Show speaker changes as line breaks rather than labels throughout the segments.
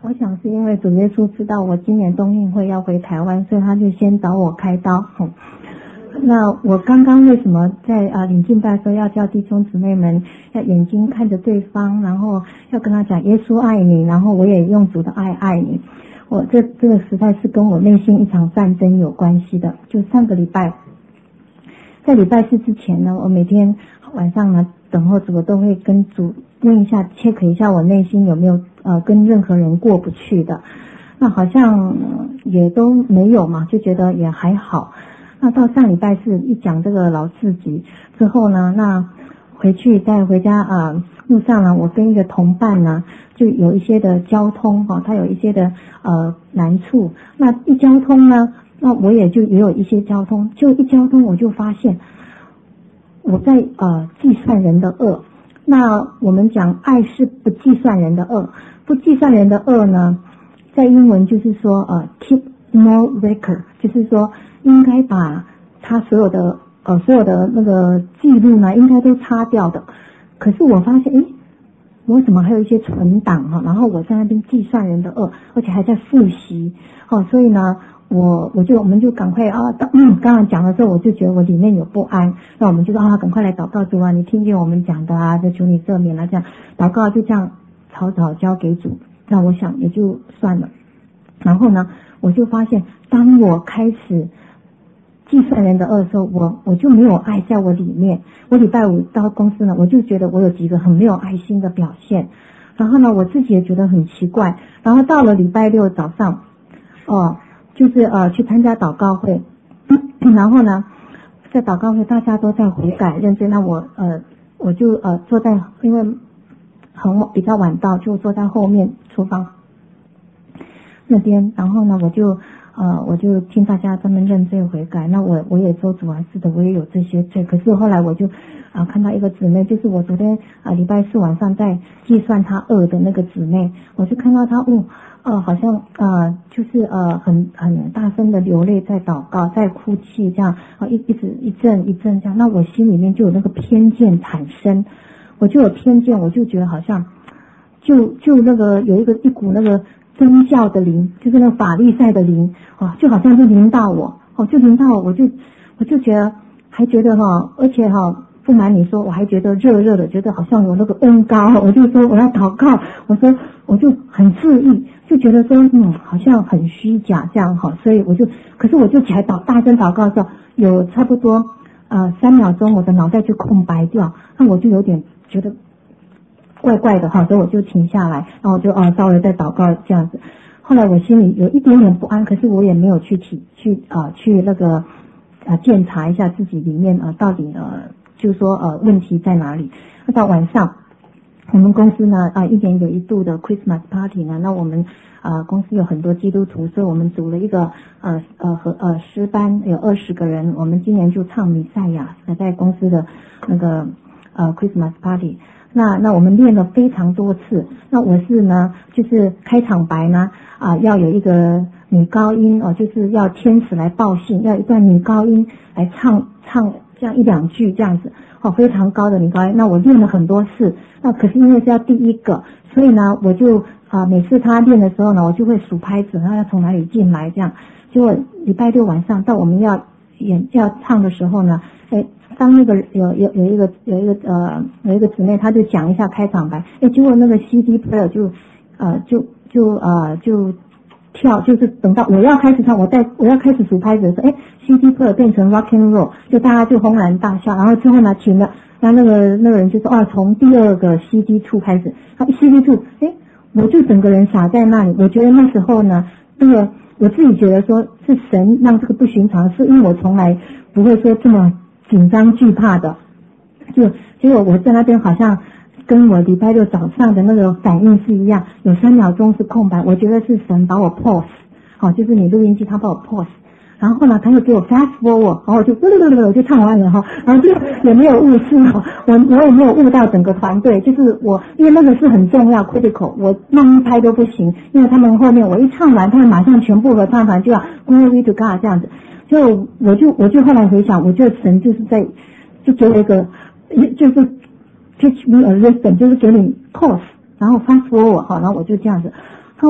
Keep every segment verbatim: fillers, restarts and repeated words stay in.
我想是因为主耶稣知道我今年冬运会要回台湾，所以他就先找我开刀。嗯，那我刚刚为什么在啊领敬拜说要叫弟兄姊妹们要眼睛看着对方，然后要跟他讲耶稣爱你，然后我也用主的爱爱你。我这这个实在是跟我内心一场战争有关系的。就上个礼拜，在礼拜四之前呢，我每天晚上呢等候主，我都会跟主问一下 check 一下我内心有没有呃跟任何人过不去的。那好像也都没有嘛，就觉得也还好。那到上礼拜四一讲这个老四级之后呢，那回去再回家啊、呃，路上呢，我跟一个同伴呢，就有一些的交通哈、哦，他有一些的呃难处。那一交通呢，那我也就也有一些交通，就一交通我就发现我在呃计算人的恶。那我们讲爱是不计算人的恶，不计算人的恶呢，在英文就是说呃 keep no record， 就是说应该把他所有的呃所有的那个记录呢，应该都擦掉的。可是我发现，诶，我怎么还有一些存档哈？然后我在那边计算人的恶，而且还在复习哦，所以呢，我我就我们就赶快啊，嗯，刚刚讲的时候，我就觉得我里面有不安，那我们就说啊，赶快来祷告主啊，你听见我们讲的啊，就求你赦免啊，这样祷告就这样草草交给主。那我想也就算了。然后呢，我就发现，当我开始计算人的恶的时候，我我就没有爱在我里面。我礼拜五到公司呢，我就觉得我有几个很没有爱心的表现，然后呢，我自己也觉得很奇怪。然后到了礼拜六早上，哦，就是呃去参加祷告会，然后呢，在祷告会大家都在悔改认真，那我呃我就呃坐在，因为很晚比较晚到，就坐在后面厨房那边，然后呢，我就呃，我就听大家专门认罪悔改。那我我也说主啊，是的，我也有这些罪。可是后来我就啊、呃、看到一个姊妹，就是我昨天啊礼拜四晚上在计算她恶的那个姊妹，我就看到她哦呃好像呃就是呃很很大声的流泪，在祷告，在哭泣这样啊一一直一阵一阵这样。那我心里面就有那个偏见产生，我就有偏见，我就觉得好像就就那个有一个一股那个宗教的灵，就是那个法利赛的灵，哦，就好像就临到我，哦，就临到我，我就我就觉得，还觉得哈，而且哈，不瞒你说，我还觉得热热的，觉得好像有那个恩膏，我就说我要祷告，我说我就很自意，就觉得说嗯，好像很虚假这样哈，所以我就，可是我就起来祷大声祷告的时候，有差不多呃三秒钟，我的脑袋就空白掉，那我就有点觉得怪怪的哈，所以我就停下来，然后我就啊稍微再祷告这样子。后来我心里有一点点不安，可是我也没有去体去啊去那个啊检查一下自己里面啊到底呃就是说呃问题在哪里。那到晚上，我们公司呢啊一年有一度的 Christmas Party 呢，那我们啊公司有很多基督徒，所以我们组了一个呃呃和呃诗班，有二十个人，我们今年就唱弥赛亚，在公司的那个呃 Christmas Party。那那我们练了非常多次。那我是呢，就是开场白呢啊、呃，要有一个女高音哦，就是要天使来报信，要一段女高音来唱唱这样一两句这样子哦，非常高的女高音。那我练了很多次，那可是因为是要第一个，所以呢，我就啊、呃、每次他练的时候呢，我就会数拍子，然后要从哪里进来这样。结果礼拜六晚上到我们要演要唱的时候呢，哎。当那个有有有一个有一个呃有一个姊妹，她就讲一下开场白，哎，结果那个 C D player 就呃就就呃就跳，就是等到我要开始唱，我在我要开始数拍子的时候，哎 ，C D player 变成 rock and roll， 就大家就轰然大笑，然后之后呢停了，然后那个那个人就说啊，从第二个 C D two 开始，啊 C D two， 哎，我就整个人傻在那里，我觉得那时候呢，那个我自己觉得说是神让这个不寻常，是因为我从来不会说这么紧张惧怕的，就结果我在那边好像跟我礼拜六早上的那个反应是一样，有三秒钟是空白，我觉得是神把我 pause， 好，就是你录音机他把我 pause， 然后呢他又给我 fast forward， 然后我就我就唱完了哈，然后就也没有误事，我我也没有误到整个团队，就是我因为那个是很重要 critical， 我慢一拍都不行，因为他们后面我一唱完，他们马上全部合唱团就要 glory to God 这样子。就我就我就后来回想，我觉得神就是在就给我一个就是 teach me a lesson， 就是给你 pause， 然后 fast forward 哈，然后我就这样子，然后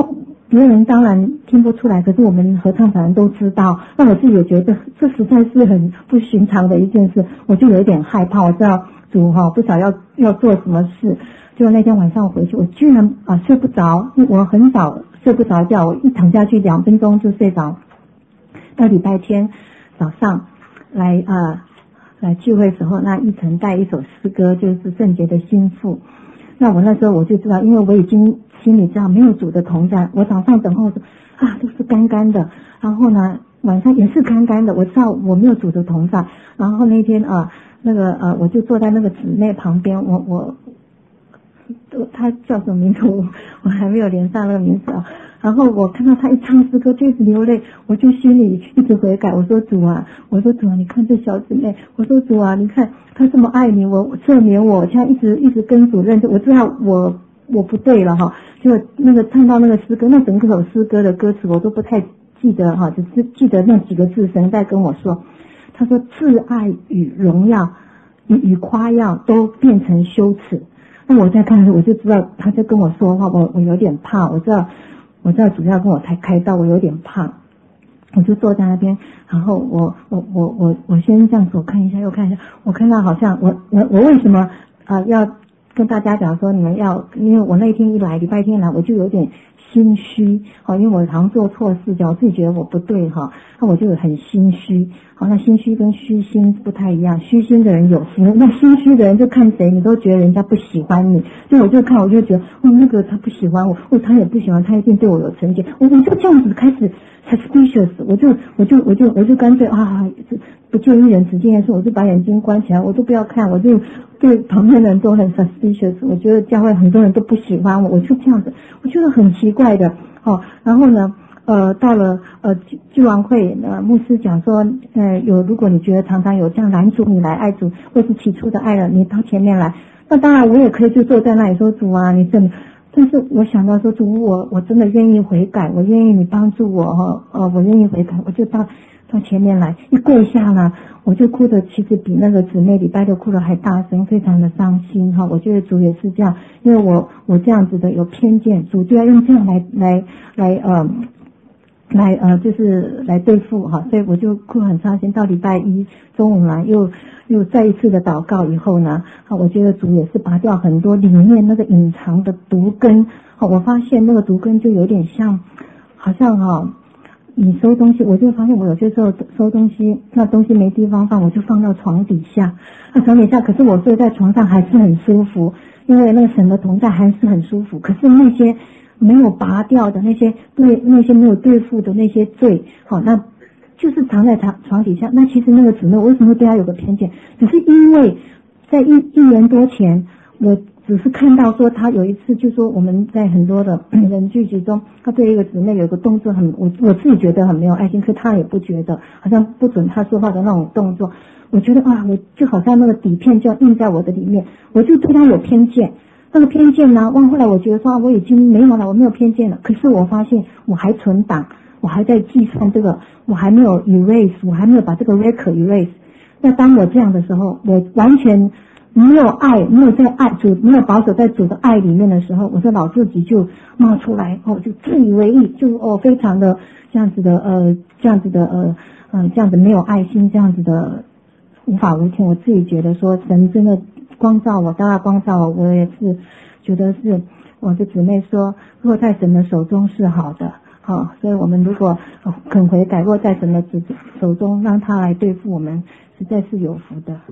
别人当然听不出来，可是我们合唱团都知道。那我自己也觉得这实在是很不寻常的一件事，我就有一点害怕。我知道主哈不晓得要要做什么事，就那天晚上回去，我居然啊睡不着，我很少睡不着觉，我一躺下去两分钟就睡着。到礼拜天早上来啊、呃、来聚会的时候，那一晨带一首诗歌，就是圣洁的心腹。那我那时候我就知道，因为我已经心里知道没有主的同在，我早上等候说啊都是干干的，然后呢晚上也是干干的，我知道我没有主的同在。然后那天啊那个呃我就坐在那个姊妹旁边，我我他叫什么名字我我还没有连上那个名字啊。然后我看到他一唱诗歌就一直流泪，我就心里一直悔改，我说主啊，我说主啊，你看这小姊妹，我说主啊，你看他这么爱你，我赦免我，现在一直一直跟主认识，我知道我我不对了哈。就那个唱到那个诗歌，那整个首诗歌的歌词我都不太记得哈，只是记得那几个字，神在跟我说，他说挚爱与荣耀与与夸耀都变成羞耻。那我在看的时候我就知道他在跟我说话，我我有点怕，我知道我知道主要跟我才开道，我有点怕，我就坐在那边，然后我我我我我先这样左看一下右看一下，我看到好像我我我为什么啊、呃、要跟大家讲说你们要，因为我那天一来礼拜天来我就有点心虚，好，因为我好像做错事情，我自己觉得我不对哈，那我就很心虚。好，那心虚跟虚心不太一样，虚心的人有心，那心虚的人就看谁你都觉得人家不喜欢你，所以我就看我就觉得哦那个他不喜欢我，哦他也不喜欢，他一定对我有成见，我我就这样子开始 suspicious， 我就我就我就我就干脆啊不就一人只见一事，我就把眼睛关起来，我都不要看，我就对旁边的人都很 suspicious， 我觉得教会很多人都不喜欢我，我就这样子，我觉得很奇怪的哦。然后呢呃到了呃聚完会呃牧师讲说呃有如果你觉得常常有这样拦阻你来爱主或是起初的爱了，你到前面来，那当然我也可以就坐在那里说主啊你这么，但是我想到说主我我真的愿意悔改，我愿意你帮助我哈呃我愿意悔改，我就到到前面来，一跪下了我就哭的其实比那个姊妹礼拜六哭的还大声，非常的伤心哈。我觉得主也是这样，因为我我这样子的有偏见，主就要用这样来来来呃来呃就是来对付哈，所以我就哭很伤心。到礼拜一中午来又又再一次的祷告以后呢，我觉得主也是拔掉很多里面那个隐藏的毒根，我发现那个毒根就有点像好像哈你收东西，我就发现我有些时候收东西那东西没地方放，我就放到床底下，那床底下可是我睡在床上还是很舒服，因为那个神的同在还是很舒服，可是那些没有拔掉的那些对那些没有对付的那些罪，好，那就是藏在床床底下。那其实那个姊妹为什么对他有个偏见，只是因为在一一年多前我只是看到说他有一次就说我们在很多的人聚集中，他对一个姊妹有一个动作很我我自己觉得很没有爱心，可他也不觉得，好像不准他说话的那种动作，我觉得啊我就好像那个底片就要印在我的里面，我就对他有偏见。那个偏见呢，后来我觉得说我已经没有了，我没有偏见了，可是我发现我还存档，我还在计算这个，我还没有 erase， 我还没有把这个 record erase。那当我这样的时候，我完全没有爱，没有在爱主，没有保守在主的爱里面的时候，我的老自己就冒出来，哦，就自以为意，就哦非常的这样子的呃这样子的呃嗯、呃、这样子没有爱心，这样子的无法无天。我自己觉得说神真的光照我，大大光照我，我也是觉得是我的姊妹说，若在神的手中是好的，好、哦，所以我们如果肯悔改，若在神的手中，让他来对付我们，实在是有福的。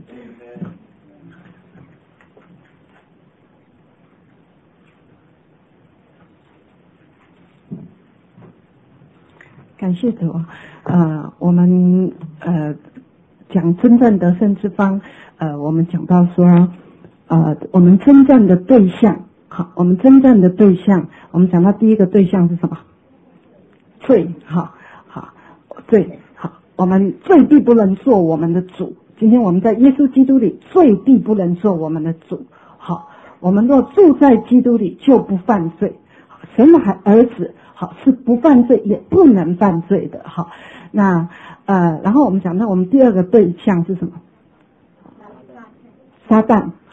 感谢主，呃，我们呃讲真正的圣之方，呃，我们讲到说，呃，我们真正的对象，好，我们真正的对象，我们讲到第一个对象是什么？罪，好，好，罪，好，我们罪必不能做我们的主。今天我们在耶稣基督里，罪必不能做我们的主。好，我们若住在基督里，就不犯罪。神的儿子。好，是不犯罪也不能犯罪的。好，那呃，然后我们讲到我们第二个对象是什么？撒旦。好，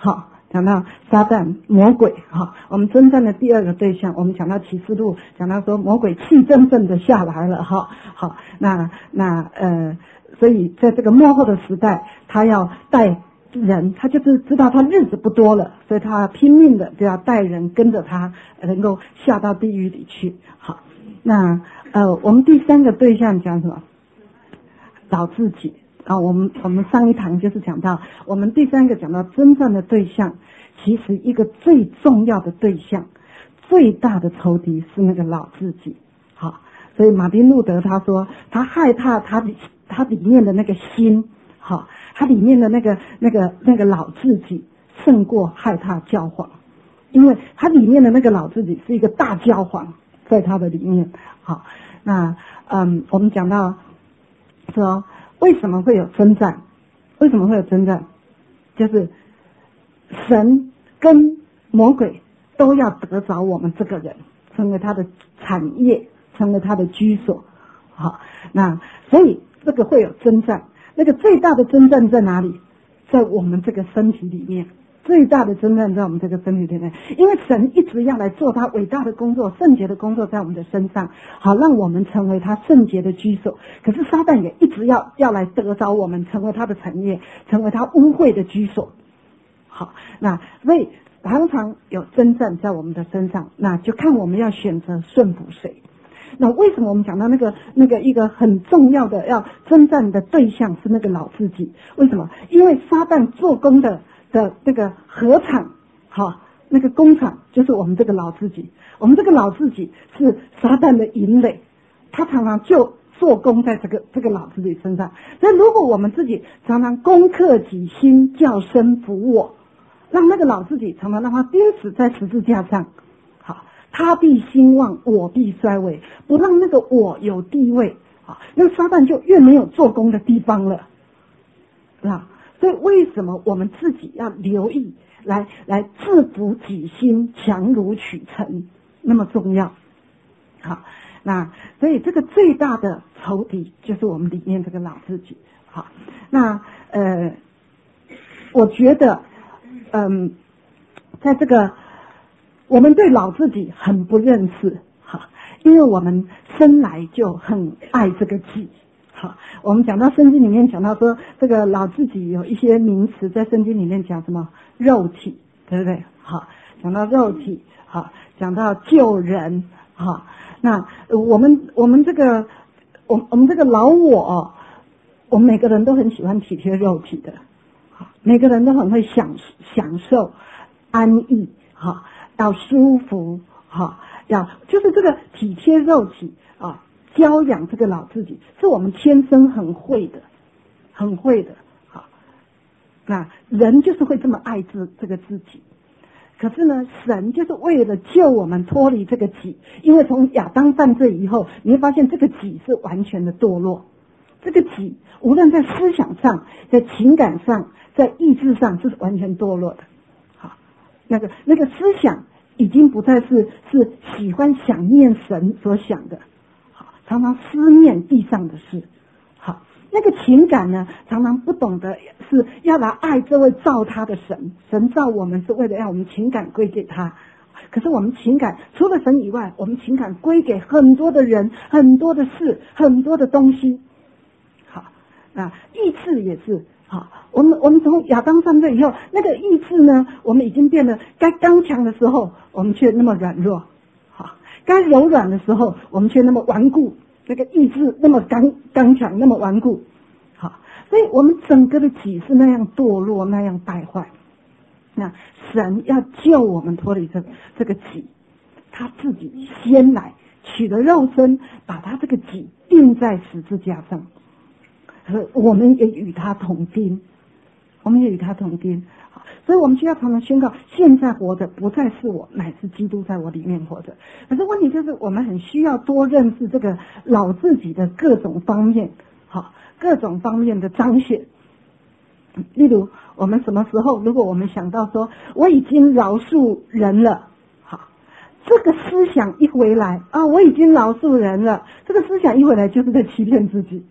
讲到撒旦魔鬼哈，我们征战的第二个对象，我们讲到启示录，讲到说魔鬼气真正的下来了哈。好，那那呃，所以在这个末后的时代，他要带人，他就是知道他日子不多了，所以他拼命的就要带人跟着他，能够下到地狱里去。好，那呃，我们第三个对象讲什么？找自己啊。我们我们上一堂就是讲到，我们第三个讲到真正的对象，其实一个最重要的对象，最大的仇敌是那个老自己。好，所以马丁路德他说，他害怕他他里面的那个心，好，他里面的那个那个那个老自己胜过害怕教皇，因为他里面的那个老自己是一个大教皇在他的里面。好，那嗯，我们讲到说为什么会有征战？为什么会有征战？就是神跟魔鬼都要得着我们这个人，成为他的产业，成为他的居所。好，那所以这个会有征战。那个最大的征战在哪里？在我们这个身体里面。最大的征战在我们这个身体里面，因为神一直要来做他伟大的工作，圣洁的工作在我们的身上，好让我们成为他圣洁的居所。可是撒旦也一直要要来得着我们，成为他的产业，成为他污秽的居所。好，那所以常常有征战在我们的身上，那就看我们要选择顺服谁。那为什么我们讲到那个那个一个很重要的要征战的对象是那个老自己？为什么？因为撒旦做工的的那个禾场，好，那个工厂就是我们这个老自己。我们这个老自己是撒旦的营垒，他常常就做工在这个这个老自己身上。所以如果我们自己常常攻克己心，叫身服我，让那个老自己常常让他钉死在十字架上，好，他必兴旺，我必衰微，不让那个我有地位，好，那个撒旦就越没有做工的地方了，是吧？所以为什么我们自己要留意来来制服己心，强如取成那么重要？好，那所以这个最大的仇敌就是我们里面这个老自己。好，那呃，我觉得，嗯，在这个我们对老自己很不认识，好，因为我们生来就很爱这个己。好，我们讲到圣经里面讲到说，这个老自己有一些名词在圣经里面讲什么肉体，对不对？好，讲到肉体，好，讲到救人，好，那我们我们这个我我们这个老我，我们每个人都很喜欢体贴肉体的，好，每个人都很会享享受安逸，好，要舒服，好，要就是这个体贴肉体啊。教养这个老自己是我们天生很会的，很会的。好，那人就是会这么爱自这个自己。可是呢，神就是为了救我们脱离这个己，因为从亚当犯罪以后，你会发现这个己是完全的堕落。这个己无论在思想上、在情感上、在意志上，是完全堕落的。好，那个那个思想已经不再是是喜欢想念神所想的。常常思念地上的事，好，那个情感呢，常常不懂得是要来爱这位造他的神，神造我们是为了让我们情感归给他，可是我们情感除了神以外，我们情感归给很多的人、很多的事、很多的东西。好，那意志也是，好，我们我们从亚当犯罪以后，那个意志呢，我们已经变得该刚强的时候，我们却那么软弱。该柔软的时候，我们却那么顽固，那个意志那么刚刚强，那么顽固。好，所以我们整个的己是那样堕落，那样败坏。那神要救我们脱离这这个己，他自己先来取了肉身，把他这个己钉在十字架上，我们也与他同钉，我们也与他同钉。所以我们需要常常宣告，现在活着不再是我，乃是基督在我里面活着。可是问题就是我们很需要多认识这个老自己的各种方面，好，各种方面的彰显。例如我们什么时候，如果我们想到说我已经饶恕人了，好，这个思想一回来啊，我已经饶恕人了，这个思想一回来就是在欺骗自己。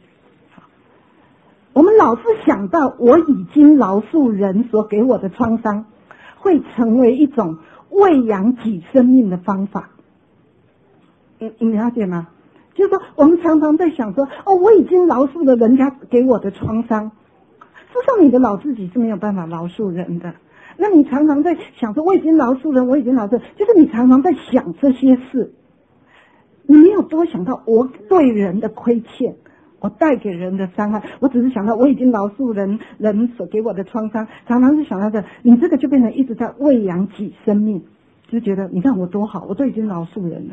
我们老是想到我已经饶恕人所给我的创伤， 会成为一种喂养己生命的方法。你你了解吗？就是说我们常常在想说，哦，我已经饶恕了人家给我的创伤，事实上你的老自己是没有办法饶恕人的。那你常常在想说，我已经饶恕人，我已经饶恕，就是你常常在想这些事，你没有多想到我对人的亏欠，我带给人的伤害，我只是想到我已经饶恕人，人所给我的创伤，常常是想到的，你这个就变成一直在喂养己生命，就觉得你看我多好，我都已经饶恕人了。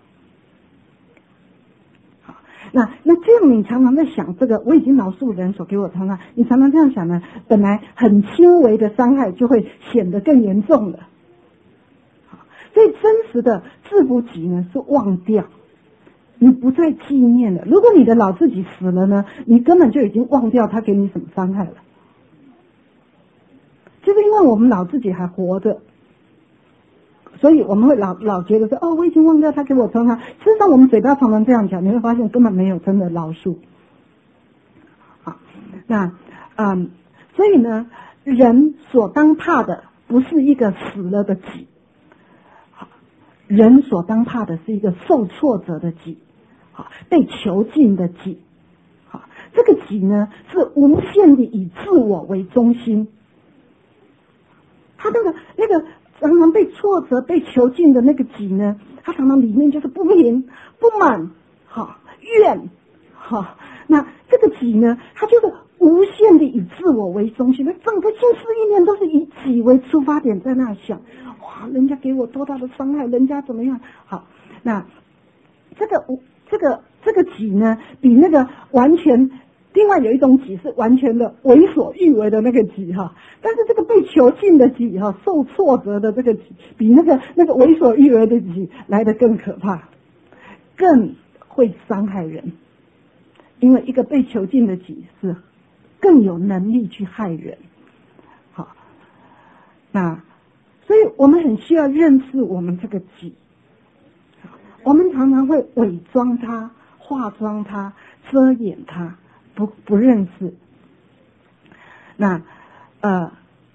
好，那那这样你常常在想这个，我已经饶恕人所给我的创伤，你常常这样想呢，本来很轻微的伤害就会显得更严重了。所以真实的治不己呢，是忘掉。你不再纪念了。如果你的老自己死了呢，你根本就已经忘掉他给你什么伤害了。就是因为我们老自己还活着，所以我们会老老觉得说，哦，我已经忘掉他给我创伤。事实上，我们嘴巴常常这样讲，你会发现根本没有真的饶恕。好，那嗯，所以呢，人所当怕的不是一个死了的己，人所当怕的是一个受挫折的己。好，被囚禁的己，好，这个己呢是无限的以自我为中心，他那个那个常常被挫折、被囚禁的那个己呢，他常常里面就是不平、不满、好怨，好，那这个己呢，他就是无限的以自我为中心，那整个心思意念都是以己为出发点在那想，哇，人家给我多大的伤害，人家怎么样？好，那这个无。这个这个己呢，比那个完全，另外有一种己是完全的为所欲为的那个己哈，但是这个被囚禁的己哈，受挫折的这个己，比那个那个为所欲为的己来得更可怕，更会伤害人，因为一个被囚禁的己是更有能力去害人。好，那所以我们很需要认识我们这个己。我们常常会伪装它、化妆它、遮掩它，不不认识。那呃，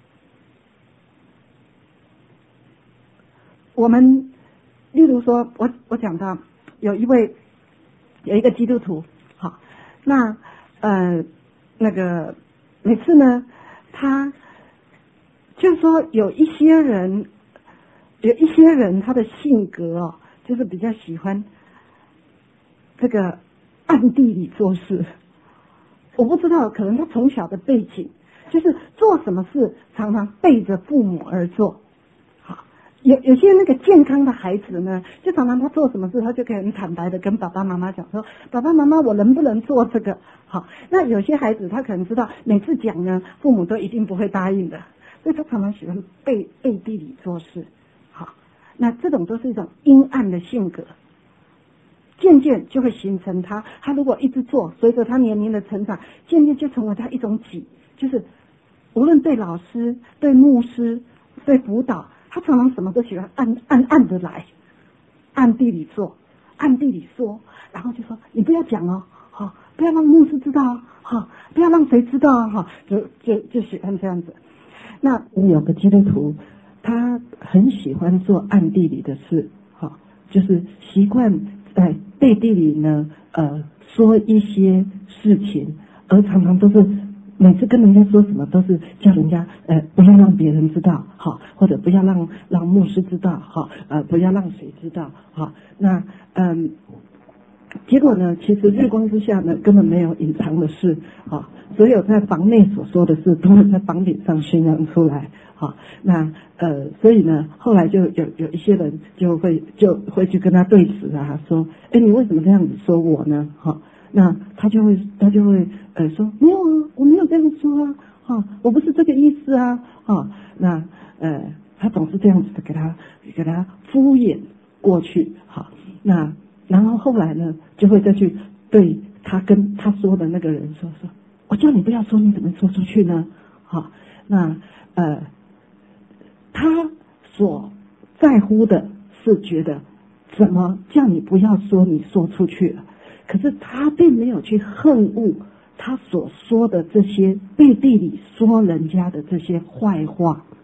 我们例如说，我我讲到有一位有一个基督徒，好，那呃那个每次呢，他就是说有一些人，有一些人他的性格哦。就是比较喜欢这个暗地里做事，我不知道，可能他从小的背景就是做什么事常常背着父母而做。好，有有些那个健康的孩子呢，就常常他做什么事，他就可以很坦白的跟爸爸妈妈讲说，爸爸妈妈，我能不能做这个？好，那有些孩子他可能知道每次讲呢，父母都一定不会答应的，所以他常常喜欢背背地里做事。那这种都是一种阴暗的性格，渐渐就会形成他，他如果一直做，随着他年龄的成长，渐渐就成为他一种己，就是无论对老师、对牧师、对辅导，他常常什么都喜欢暗暗暗的来，暗地里做，暗地里说，然后就说你不要讲哦，好、哦，不要让牧师知道哦，好、哦，不要让谁知道啊，哈、哦，就就就喜欢这样子。那有个基督徒。他很喜欢做暗地里的事，哈，就是习惯在背地里呢，呃，说一些事情，而常常都是每次跟人家说什么，都是叫人家呃不要让别人知道，好，或者不要让让牧师知道，好，呃，不要让谁知道，好，那嗯。结果呢，其实日光之下呢，根本没有隐藏的事，啊，所有在房内所说的事，都会在房顶上宣扬出来，啊，那呃，所以呢，后来就有有一些人就会就会去跟他对峙啊，说，哎，你为什么这样子说我呢？哈、啊，那他就会他就会呃说，没有啊，我没有这样说啊，哈、啊，我不是这个意思啊，啊，那呃，他总是这样子的给他给他敷衍过去，好、啊，那。然后后来呢，就会再去对他跟他说的那个人说说，我叫你不要说，你怎么说出去呢？好，那呃，他所在乎的是觉得怎么叫你不要说，你说出去了，可是他并没有去恨恶他所说的这些背地里说人家的这些坏话。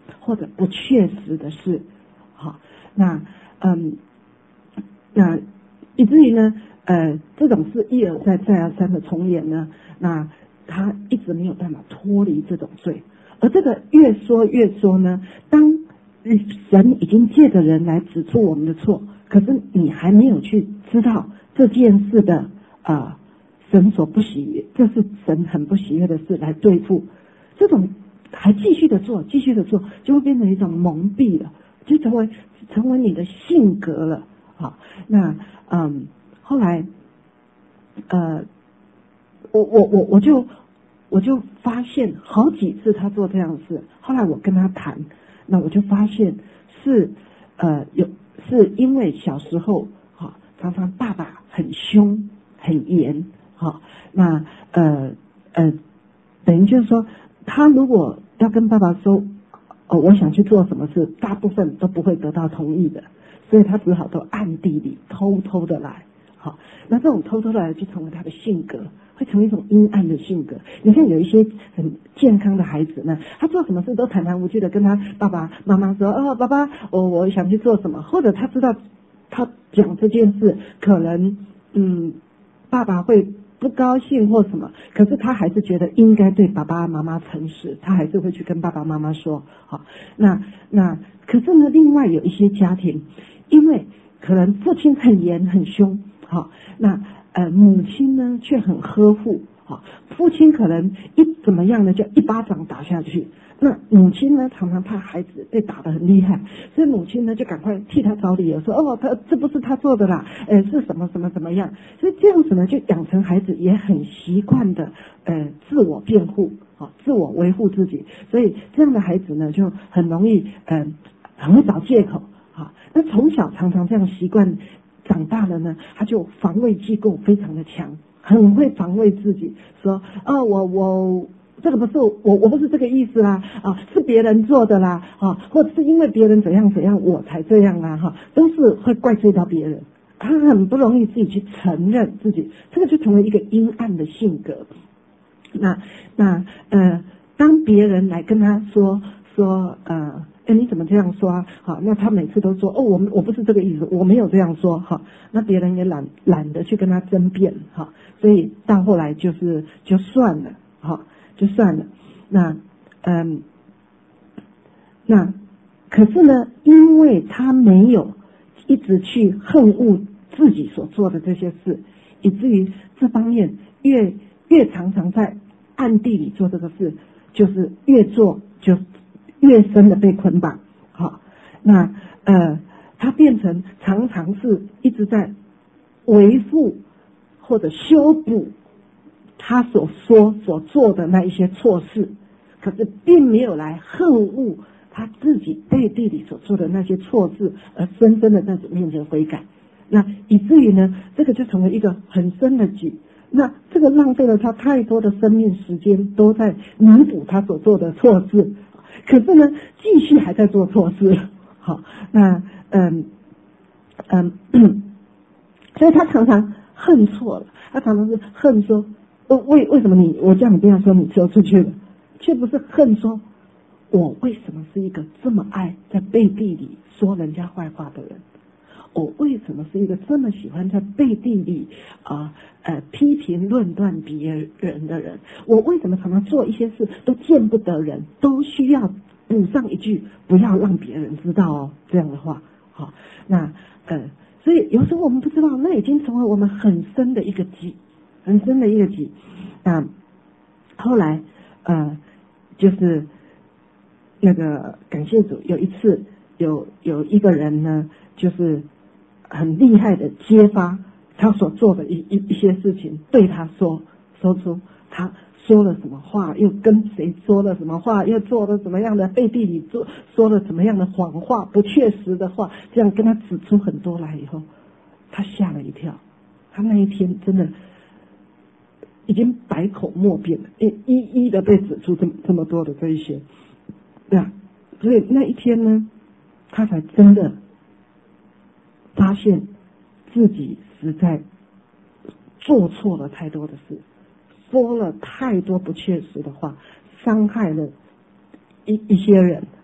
或者不确实的事，好，那嗯，那以至于呢，呃，这种事一而再再而三的重演呢，那他一直没有办法脱离这种罪，而这个越说越说呢，当神已经借着人来指出我们的错，可是你还没有去知道这件事的啊、呃，神所不喜悦，这是神很不喜悦的事来对付，这种还继续的做，继续的做，就会变成一种蒙蔽了，就成为成为你的性格了。好，那嗯，后来呃，我我我我就我就发现好几次他做这样的事，后来我跟他谈。那我就发现是呃有是因为小时候哈、啊，常常爸爸很凶很严哈、啊，那呃呃等于就是说，他如果要跟爸爸说哦我想去做什么事，大部分都不会得到同意的，所以他只好都暗地里偷偷的来。好，那这种偷偷的来就成为他的性格，会成为一种阴暗的性格。你看有一些很健康的孩子呢，他做什么事都坦然无惧的跟他爸爸妈妈说，哦爸爸我我想去做什么，或者他知道他讲这件事可能嗯爸爸会不高兴或什么，可是他还是觉得应该对爸爸妈妈诚实，他还是会去跟爸爸妈妈说。好，那那可是呢，另外有一些家庭，因为可能父亲很严很凶，好，那呃母亲呢却很呵护，好，父亲可能一怎么样呢，就一巴掌打下去。那母亲呢，常常怕孩子被打得很厉害，所以母亲呢就赶快替他找理由，说哦，他这不是他做的啦，呃，是什么什么怎么样？所以这样子呢，就养成孩子也很习惯的呃自我辩护，啊，自我维护自己，所以这样的孩子呢，就很容易呃很会找借口，啊，那从小常常这样习惯，长大了呢，他就防卫机构非常的强，很会防卫自己，说啊我我。这个不是我，我不是这个意思啦，啊，是别人做的啦，啊，或者是因为别人怎样怎样，我才这样啊，哈，都是会怪罪到别人，他很不容易自己去承认自己，这个就成为一个阴暗的性格。那那呃，当别人来跟他说说呃，哎你怎么这样说啊？好，那他每次都说哦，我我不是这个意思，我没有这样说，哈，那别人也懒懒得去跟他争辩，哈，所以到后来就是就算了，哈。就算了，那嗯，那可是呢，因为他没有一直去恨恶自己所做的这些事，以至于这方面越越常常在暗地里做这个事，就是越做就越深的被捆绑。好，那呃，他变成常常是一直在维护或者修补他所说所做的那一些错事，可是并没有来恨恶他自己背地里所做的那些错事，而深深的在主面前悔改。那以至于呢，这个就成为一个很深的局。那这个浪费了他太多的生命时间，都在弥补他所做的错事。可是呢，继续还在做错事。好，那嗯嗯，所以他常常恨错了，他常常是恨说。为为什么你我叫你不要说你说出去了，却不是恨说我为什么是一个这么爱在背地里说人家坏话的人？我为什么是一个这么喜欢在背地里啊 呃, 呃批评论断别人的人？我为什么常常做一些事都见不得人，都需要补上一句不要让别人知道哦这样的话？好，那呃，所以有时候我们不知道，那已经成为我们很深的一个基。很深的业绩，啊，后来呃，就是那个感谢主，有一次有有一个人呢，就是很厉害的揭发他所做的一一一些事情，对他说说出他说了什么话，又跟谁说了什么话，又做了什么样的背地里做说了什么样的谎话，不确实的话，这样跟他指出很多来以后，他吓了一跳，他那一天真的。已经百口莫辩了，一一一的被指出这么这么多的这一些，对啊，所以那一天呢，他才真的发现自己实在做错了太多的事，说了太多不确实的话，伤害了一一些人啊。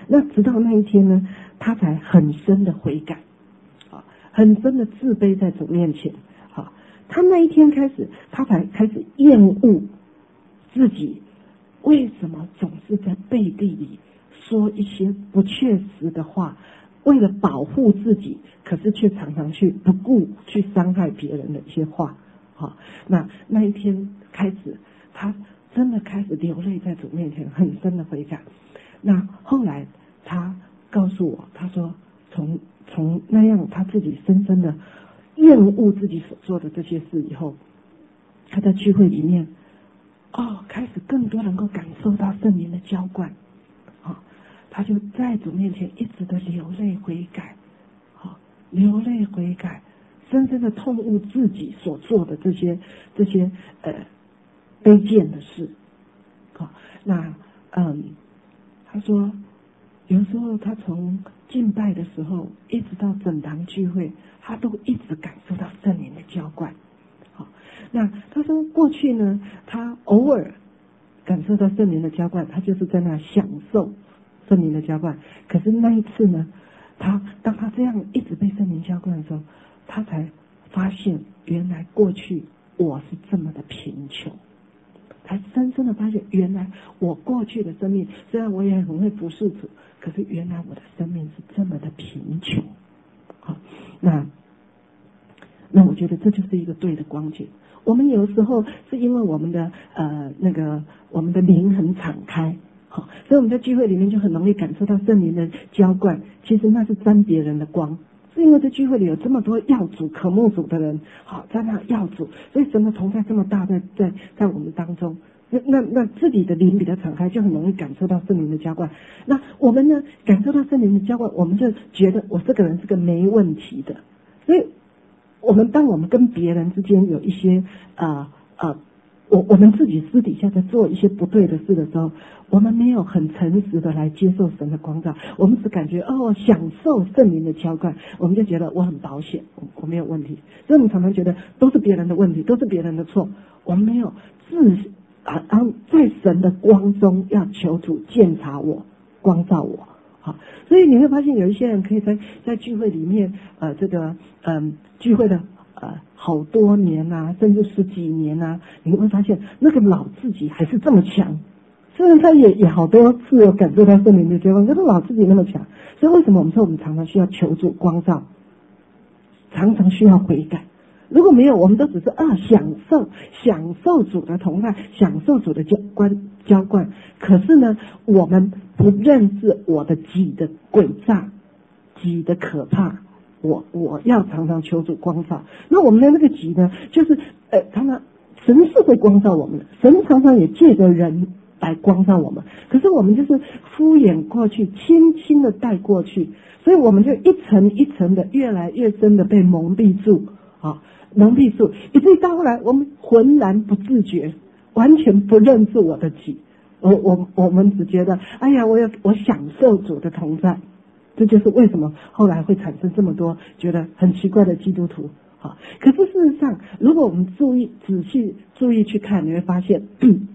那直到那一天呢，他才很深的悔改，啊，很深的自卑在主面前，啊，他那一天开始，他才开始厌恶自己为什么总是在背地里说一些不确实的话，为了保护自己，可是却常常去不顾去伤害别人的一些话，好，那那一天开始，他真的开始流泪在主面前，很深的悔改。那后来他告诉我，他说从从那样他自己深深的厌恶自己所做的这些事以后，他在聚会里面，哦，开始更多能够感受到圣灵的浇灌，啊，他就在主面前一直的流泪悔改，啊，流泪悔改，深深的痛恶自己所做的这些这些呃卑贱的事，啊，那嗯，他说有时候他从敬拜的时候一直到整堂聚会，他都一直感受到圣灵的浇灌。好，那他说过去呢，他偶尔感受到圣灵的浇灌，他就是在那享受圣灵的浇灌。可是那一次呢，他当他这样一直被圣灵浇灌的时候，他才发现原来过去我是这么的贫穷。才深深的发现，原来我过去的生命，虽然我也很会服侍主，可是原来我的生命是这么的贫穷。好，那那我觉得这就是一个对的光景。我们有时候是因为我们的呃那个我们的灵很敞开，好，所以我们在聚会里面就很容易感受到圣灵的浇灌。其实那是沾别人的光。是因为在聚会里有这么多要主渴慕主的人，好，在那要主，所以神的同在这么大，在在在我们当中，那那那自己的灵比较敞开，就很容易感受到圣灵的浇灌。那我们呢，感受到圣灵的浇灌，我们就觉得我这个人是个没问题的。所以，我们当我们跟别人之间有一些啊啊、呃呃，我我们自己私底下在做一些不对的事的时候，我们没有很诚实的来接受神的光照，我们只感觉哦享受圣灵的浇灌，我们就觉得我很保险，我我没有问题。所以我们常常觉得都是别人的问题，都是别人的错，我们没有自啊啊在神的光中要求主鉴察我，光照我。好，所以你会发现有一些人可以在在聚会里面呃这个嗯、呃、聚会的呃好多年啊，甚至十几年啊，你会发现那个老自己还是这么强。虽然他也也好多次有感受到圣灵的浇灌，可是老自己那么强。所以为什么我们说我们常常需要求主光照，常常需要悔改？如果没有，我们都只是啊享受享受主的同在，享受主的浇灌浇灌。可是呢，我们不认识我的己的诡诈，己的可怕。我我要常常求主光照。那我们的那个己呢，就是呃，常常神是会光照我们的，神常常也借着人来光照我们。可是我们就是敷衍过去，轻轻的带过去，所以我们就一层一层的越来越深的被蒙蔽住啊。蒙蔽住，以至于到后来我们浑然不自觉，完全不认识我的己。我我我们只觉得，哎呀，我有我享受主的同在。这就是为什么后来会产生这么多觉得很奇怪的基督徒。好，可是事实上，如果我们注意仔细注意去看，你会发现，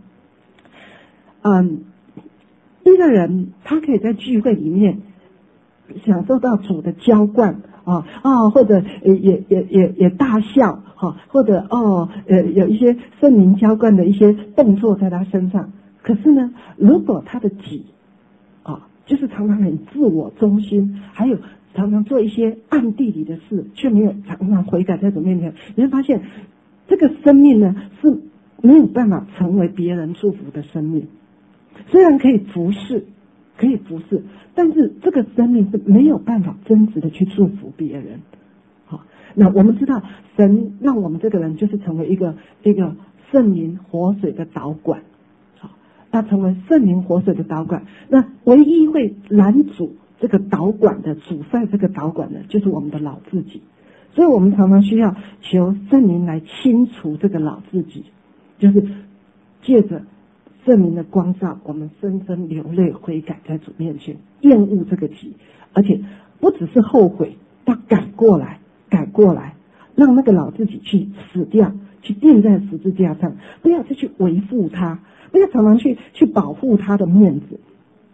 嗯，一个人他可以在聚会里面享受到主的浇灌。啊啊，或者也也也也也大笑哈，或者哦呃有一些圣灵浇灌的一些动作在他身上。可是呢，如果他的己啊，就是常常很自我中心，还有常常做一些暗地里的事，却没有常常悔改在主面前，你会发现这个生命呢是没有办法成为别人祝福的生命。虽然可以服侍。可以服侍，但是这个生命是没有办法真实的去祝福别人。好，那我们知道神让我们这个人就是成为一个一个圣灵活水的导管。好，那成为圣灵活水的导管，那唯一会拦阻这个导管的阻塞这个导管的就是我们的老自己。所以我们常常需要求圣灵来清除这个老自己，就是借着圣灵的光照，我们深深流泪悔改在主面前，厌恶这个己，而且不只是后悔，要改过来，改过来，让那个老自己去死掉，去钉在十字架上，不要再去维护他，不要常常去去保护他的面子。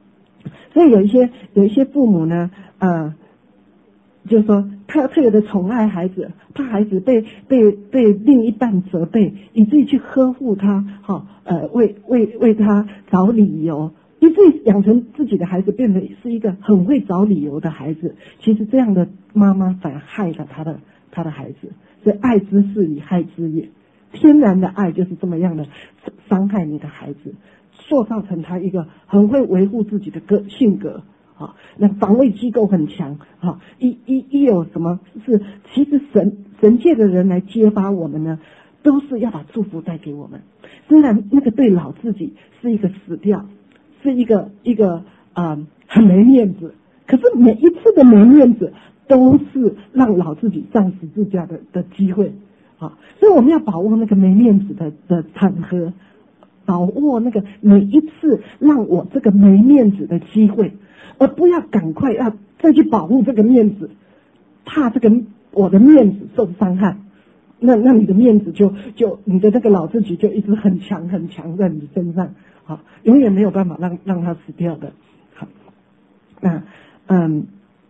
所以有一些有一些父母呢，呃，就是说他特别的宠爱孩子，怕孩子被被被另一半责备，以至于去呵护他，哈，呃，为为为他找理由，以至于养成自己的孩子变得是一个很会找理由的孩子。其实这样的妈妈反而害了他的他的孩子，所以爱之是以害之也。天然的爱就是这么样的伤害你的孩子，塑造成他一个很会维护自己的个性格啊，那防卫机构很强啊，一一一有什么是，其实神神界的人来揭发我们呢，都是要把祝福带给我们。虽然那个对老自己是一个死掉，是一个一个啊、呃、很没面子，可是每一次的没面子都是让老自己上十字架的的机会。好，所以我们要把握那个没面子的的场合，把握那个每一次让我这个没面子的机会，而不要赶快要再去保护这个面子，怕这个我的面子受伤害，那那你的面子就就你的那个老自己就一直很强很强在你身上，好，永远没有办法让让他死掉的。好，那嗯，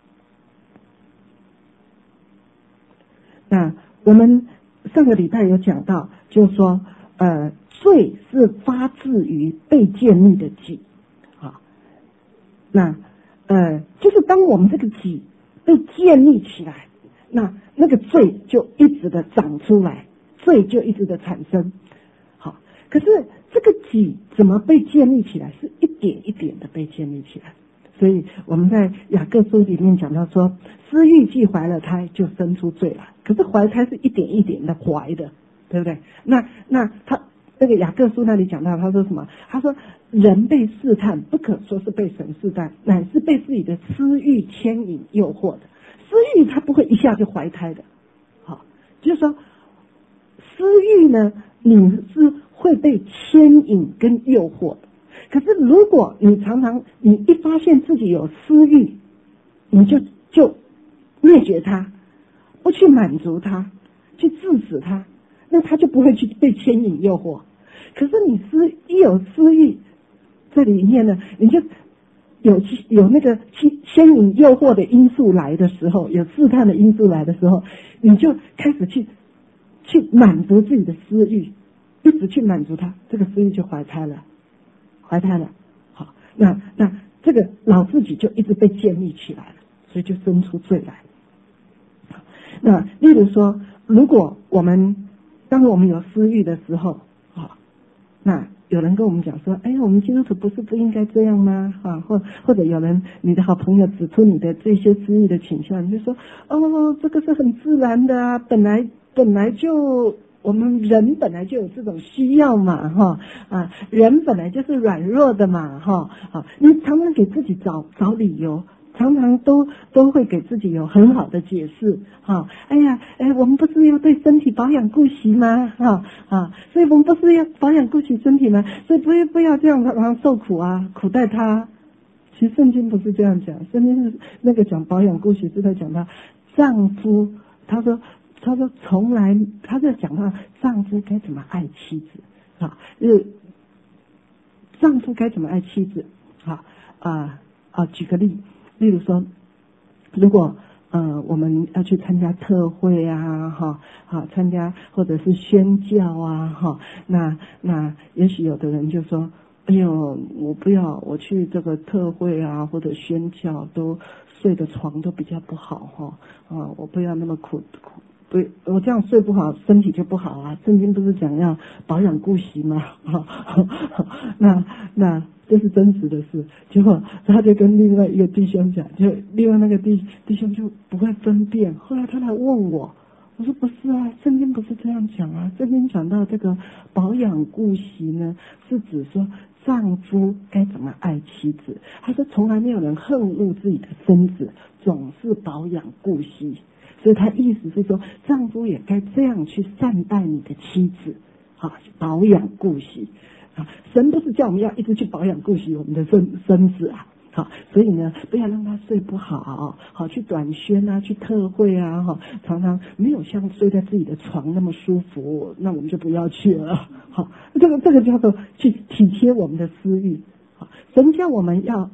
那我们上个礼拜有讲到，就是说，呃，罪是发自于被建立的己，啊，那呃，就是当我们这个己被建立起来，那那个罪就一直的长出来，罪就一直的产生，好，可是这个己怎么被建立起来？是一点一点的被建立起来。所以我们在雅各书里面讲到说，私欲既怀了胎，就生出罪来。可是怀胎是一点一点的怀的，对不对？那那他那个雅各书那里讲到，他说什么？他说人被试探，不可说是被神试探，乃是被自己的私欲牵引诱惑的。私欲他不会一下就怀胎的，好，就是说私欲呢，你是会被牵引跟诱惑的。可是如果你常常你一发现自己有私欲，你就就灭绝它，不去满足它，去制止它，那它就不会去被牵引诱惑。可是你私一有私欲这里面呢，你就有有那个牵引诱惑的因素来的时候，有试探的因素来的时候，你就开始去去满足自己的私欲，一直去满足它，这个私欲就怀胎了。怀胎了，好，那那这个老自己就一直被建立起来了，所以就生出罪来。那例如说，如果我们当我们有私欲的时候，好，那有人跟我们讲说，哎，我们基督徒不是不应该这样吗？啊，或或者有人你的好朋友指出你的这些私欲的倾向，你就说，哦，这个是很自然的啊，本来本来就。我们人本来就有这种需要嘛，哈啊，人本来就是软弱的嘛，哈啊，你常常给自己找找理由，常常都都会给自己有很好的解释，哈，哎呀，哎，我们不是要对身体保养顾惜吗？哈啊，所以我们不是要保养顾惜身体吗？所以不要不要这样让他受苦啊，苦待他。其实圣经不是这样讲，圣经是那个讲保养顾惜是在讲到丈夫，他说。他说从来他在讲到丈夫该怎么爱妻子啊，就是丈夫该怎么爱妻子啊啊啊！举个例，例如说，如果呃我们要去参加特会啊，哈啊参加或者是宣教啊，哈，那那也许有的人就说，哎呦，我不要，我去这个特会啊或者宣教都睡的床都比较不好哈啊，我不要那么苦苦。不，我这样睡不好，身体就不好啊。圣经不是讲要保养顾惜吗？那那这是真实的事。结果他就跟另外一个弟兄讲，就另外那个弟弟兄就不会分辨。后来他来问我，我说不是啊，圣经不是这样讲啊。圣经讲到这个保养顾惜呢，是指说丈夫该怎么爱妻子。他说从来没有人恨恶自己的身子，总是保养顾惜。所以他意思是说，丈夫也该这样去善待你的妻子，好，保养顾惜啊。神不是叫我们要一直去保养顾惜我们的身身子啊，好，所以呢，不要让他睡不好，好去短宣啊，去特会啊，哈，常常没有像睡在自己的床那么舒服，那我们就不要去了。好，这个这个叫做去体贴我们的私欲。好，神叫我们要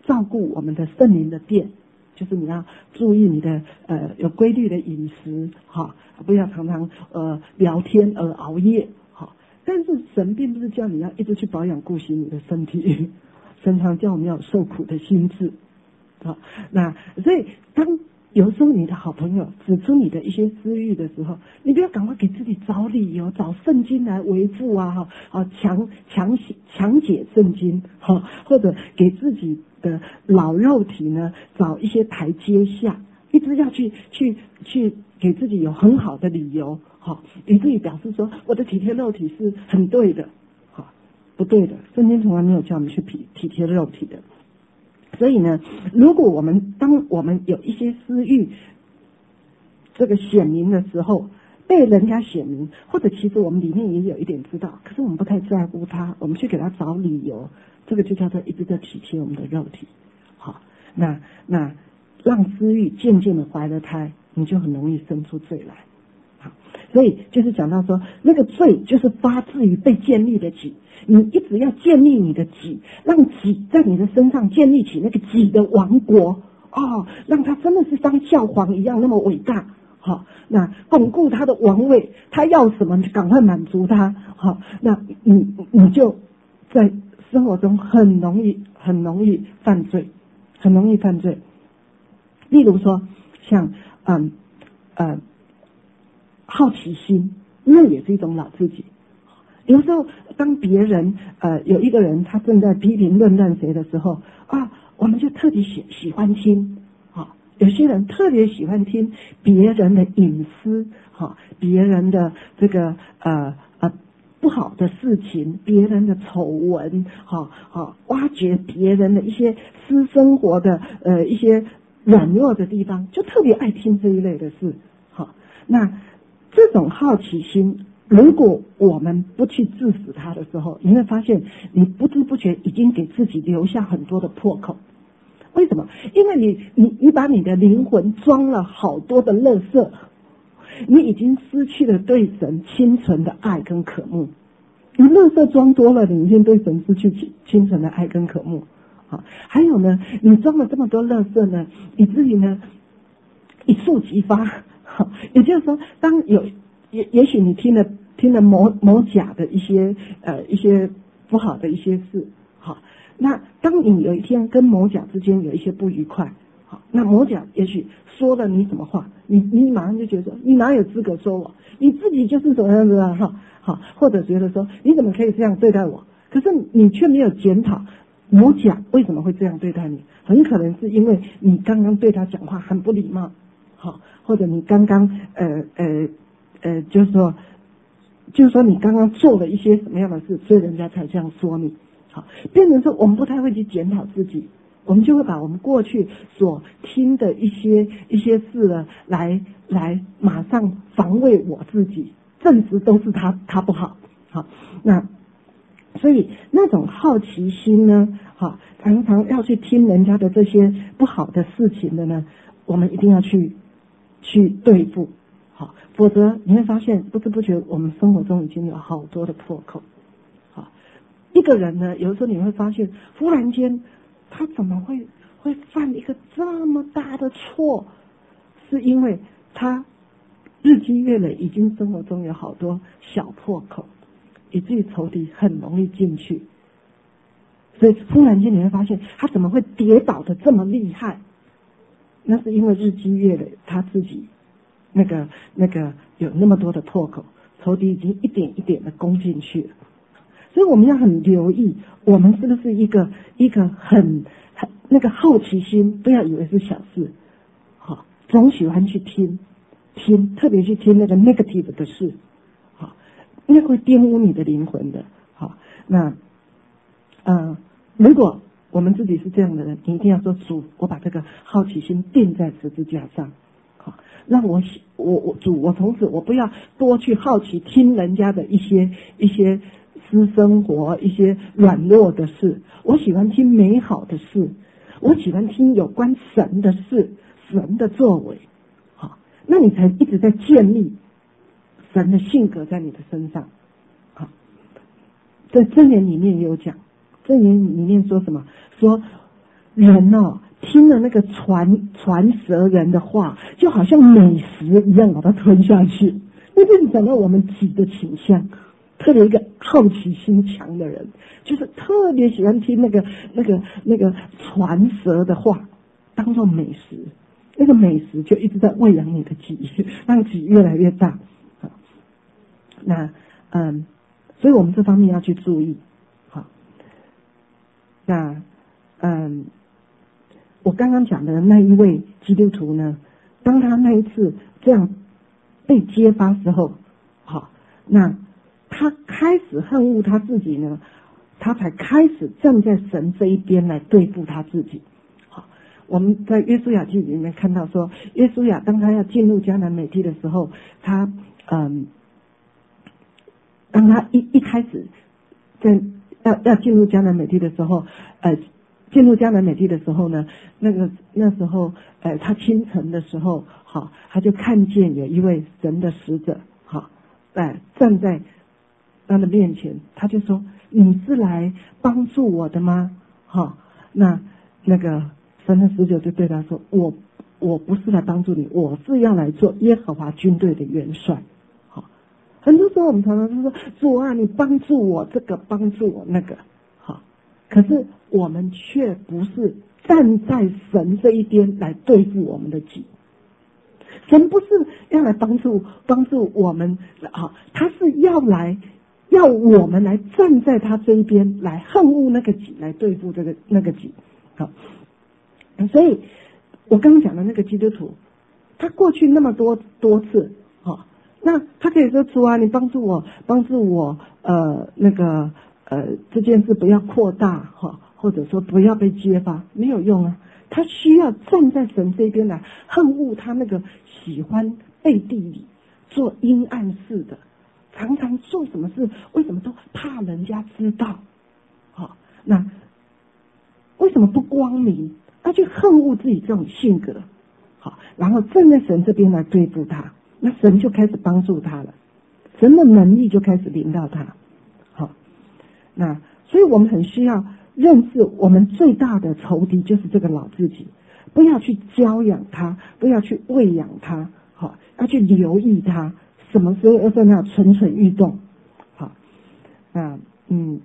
照顾我们的圣灵的殿，就是你要注意你的呃有规律的饮食，哈，不要常常呃聊天而熬夜，哈。但是神并不是叫你要一直去保养顾惜你的身体，神常叫我们要有受苦的心志，啊，那所以当有时候你的好朋友指出你的一些私欲的时候，你不要赶快给自己找理由，找圣经来维护啊，哈，啊，强强强解圣经，哈，或者给自己的老肉体呢找一些台阶下，一直要去去去给自己有很好的理由，哈，给自己表示说我的体贴肉体是很对的，哈，不对的，圣经从来没有叫我们去体体贴肉体的。所以呢，如果我们当我们有一些私欲这个显明的时候，被人家显明，或者其实我们里面也有一点知道，可是我们不太在乎它，我们去给他找理由，这个就叫做一直在体贴我们的肉体。好，那那让私欲渐渐的怀了胎，你就很容易生出罪来。好，所以就是讲到说，那个罪就是发自于被建立的己，你一直要建立你的己，让己在你的身上建立起那个己的王国哦，让他真的是像教皇一样那么伟大。好，那巩固他的王位，他要什么就赶快满足他。好，那你你就在生活中很容易很容易犯罪，很容易犯罪。例如说，像嗯呃好奇心，那也是一种老自己。有时候，当别人呃有一个人他正在批评论断谁的时候啊，我们就特别喜喜欢听。有些人特别喜欢听别人的隐私，哈，别人的这个呃呃不好的事情，别人的丑闻，哈，哈，挖掘别人的一些私生活的呃一些软弱的地方，就特别爱听这一类的事，哈。那这种好奇心，如果我们不去制止它的时候，你会发现，你不知不觉已经给自己留下很多的破口。为什么？因为你你你把你的灵魂装了好多的垃圾，你已经失去了对神清纯的爱跟渴慕。你垃圾装多了，你已经对神失去清纯的爱跟渴慕。好，还有呢，你装了这么多垃圾呢，以至于呢一触即发。好，也就是说，当有也也许你听了听了某某甲的一些呃一些不好的一些事，好。那当你有一天跟某甲之间有一些不愉快，好，那某甲也许说了你什么话，你你马上就觉得你哪有资格说我，你自己就是什么样子啊，哈，好，或者觉得说你怎么可以这样对待我？可是你却没有检讨某甲为什么会这样对待你，很可能是因为你刚刚对他讲话很不礼貌，好，或者你刚刚呃呃呃，就是说，就是说你刚刚做了一些什么样的事，所以人家才这样说你。好，变成说我们不太会去检讨自己，我们就会把我们过去所听的一些一些事呢，来来马上防卫我自己，证实都是他他不好。好，那所以那种好奇心呢，好，常常要去听人家的这些不好的事情的呢，我们一定要去去对付。好，否则你会发现不知不觉我们生活中已经有好多的破口。一个人呢，有时候你会发现，忽然间他怎么会会犯一个这么大的错？是因为他日积月累，已经生活中有好多小破口，以至于仇敌很容易进去。所以忽然间你会发现，他怎么会跌倒的这么厉害？那是因为日积月累，他自己那个那个有那么多的破口，仇敌已经一点一点的攻进去了。所以我们要很留意，我们是不是一个一个很很那个好奇心，不要以为是小事，好，总喜欢去听听，特别去听那个 negative 的事，好，那会玷污你的灵魂的，好，那呃，如果我们自己是这样的人，你一定要说主，我把这个好奇心钉在十字架上，好，让我我我主，我从此我不要多去好奇听人家的一些一些。私生活一些软弱的事，我喜欢听美好的事，我喜欢听有关神的事，神的作为，好，那你才一直在建立神的性格在你的身上。好，在箴言里面也有讲，箴言里面说什么？说人哦，听了那个传传舌人的话，就好像美食一样把它吞下去。那这是讲到我们己的倾向，特别一个好奇心强的人，就是特别喜欢听那个那个那个传舌的话，当做美食。那个美食就一直在喂养你的己，让己越来越大。那嗯，所以我们这方面要去注意。好，那嗯，我刚刚讲的那一位基督徒呢，当他那一次这样被揭发之后，好，那他开始恨恶他自己呢，他才开始站在神这一边来对付他自己。我们在约书亚记里面看到说，约书亚当他要进入迦南美地的时候，他嗯，当他一一开始在要要进入迦南美地的时候，呃，进入迦南美地的时候呢，那个那时候呃，他清晨的时候，好，他就看见有一位神的使者，好，哎，站在他的面前，他就说：“你是来帮助我的吗？”好，那那个。神的使者就对他说：“我我不是来帮助你，我是要来做耶和华军队的元帅。”好，很多时候我们常常就说：“主啊，你帮助我这个，帮助我那个。”好，可是我们却不是站在神这一边来对付我们的己。神不是要来帮助帮助我们，好，他是要来要我们来站在他这一边，来恨恶那个己，来对付这个那个己。好。所以，我刚刚讲的那个基督徒，他过去那么多多次，哦，那他可以说主啊，你帮助我，帮助我，呃，那个呃这件事不要扩大，哈、哦，或者说不要被揭发，没有用啊。他需要站在神这边来恨恶他那个喜欢背地里做阴暗事的，常常做什么事，为什么都怕人家知道？好、哦，那为什么不光明？他去恨恶自己这种性格，好，然后站在神这边来对付他，那神就开始帮助他了，神的能力就开始临到他，好，那所以我们很需要认识，我们最大的仇敌就是这个老自己，不要去教养他，不要去喂养他，好，要去留意他，什么时候要在那蠢蠢欲动，好，那嗯。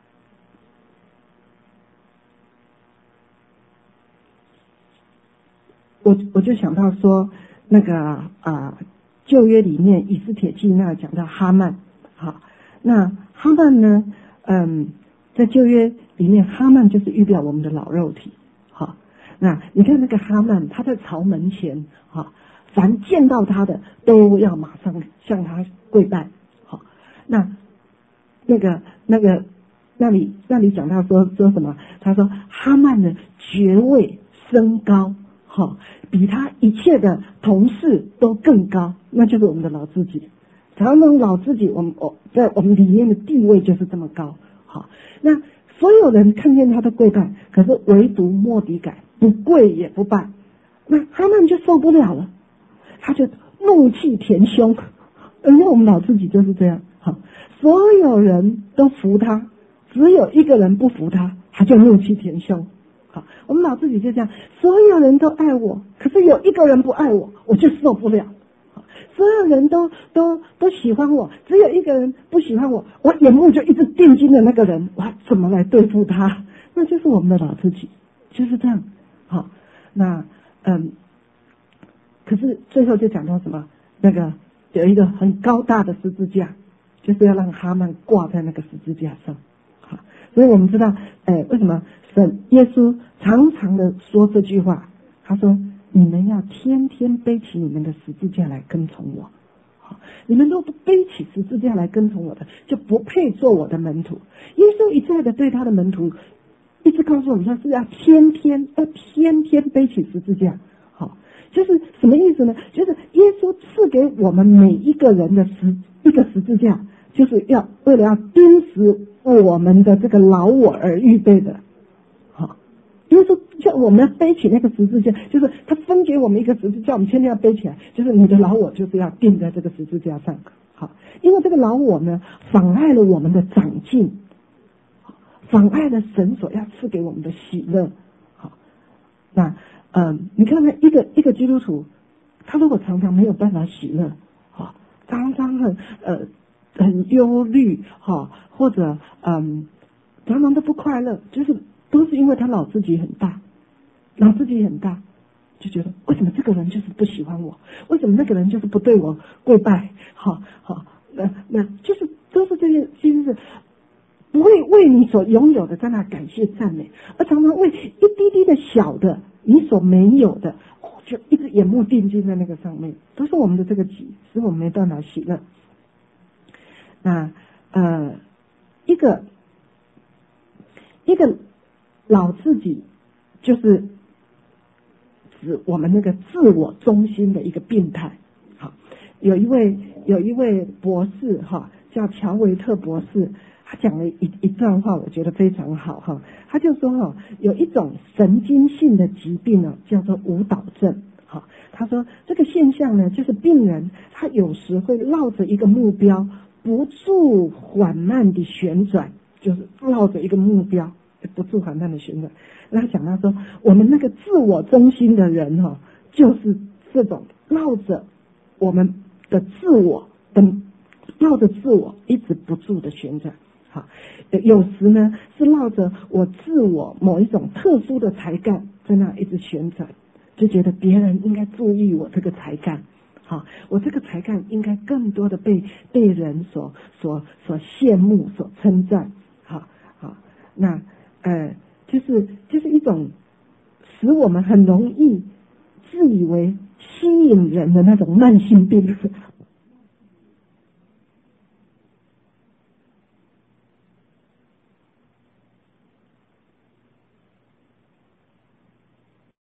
我我就想到说，那个啊、呃，旧约里面以斯帖记那讲到哈曼，好，那哈曼呢，嗯，在旧约里面，哈曼就是预表我们的老肉体，好，那你看那个哈曼，他在朝门前，好，凡见到他的都要马上向他跪拜，好，那那个那个那里那里讲到说说什么？他说哈曼的爵位升高。好，比他一切的同事都更高，那就是我们的老自己。常常老自己，我们我在我们里面的地位就是这么高。好，那所有人看见他的跪拜，可是唯独末底改不跪也不拜，那哈曼就受不了了，他就怒气填胸。因为我们老自己就是这样，好，所有人都服他，只有一个人不服他，他就怒气填胸。好，我们老自己就这样，所有人都爱我，可是有一个人不爱我，我就受不了。所有人都都都喜欢我，只有一个人不喜欢我，我眼目就一直定睛的那个人，我怎么来对付他？那就是我们的老自己，就是这样。好，那嗯，可是最后就讲到什么？那个有一个很高大的十字架，就是要让哈曼挂在那个十字架上。好，所以我们知道，呃，为什么？神耶稣常常的说这句话，他说：“你们要天天背起你们的十字架来跟从我。好，你们都不背起十字架来跟从我的，就不配做我的门徒。”耶稣一再的对他的门徒一直告诉我们说，是要天天要天天背起十字架。好，就是什么意思呢？就是耶稣赐给我们每一个人的十一个十字架，就是要为了要钉死我们的这个老我而预备的。因为说叫我们要背起那个十字架，就是他分给我们一个十字架，我们天天要背起来，就是你的老我就是要钉在这个十字架上。好，因为这个老我呢，妨碍了我们的长进，妨碍了神所要赐给我们的喜乐。好， 那呃，你看看一个一个基督徒，他如果常常没有办法喜乐，哈，常常很呃很忧虑，哈，或者嗯常常都不快乐，就是都是因为他脑自己很大，脑自己很大，就觉得为什么这个人就是不喜欢我，为什么那个人就是不对我跪拜，好好，那那就是都是这些，其实是不会为你所拥有的在那感谢赞美，而常常为一滴滴的小的你所没有的，就一直眼目定睛在那个上面，都是我们的这个己，使我们没办法喜乐。那呃，一个一个老自己，就是指我们那个自我中心的一个病态。好，有一位有一位博士哈，叫乔维特博士。他讲了一一段话，我觉得非常好哈。他就说哈，有一种神经性的疾病呢，叫做舞蹈症。哈，他说这个现象呢，就是病人他有时会绕着一个目标不住缓慢的旋转，就是绕着一个目标不住缓慢的旋转。那他讲到说，我们那个自我中心的人哈，就是这种绕着我们的自我的绕着自我一直不住的旋转。好，有时呢是绕着我自我某一种特殊的才干在那一直旋转，就觉得别人应该注意我这个才干，好，我这个才干应该更多的被被人所所所羡慕、所称赞，好好，那呃，就是就是一种使我们很容易自以为吸引人的那种慢性病，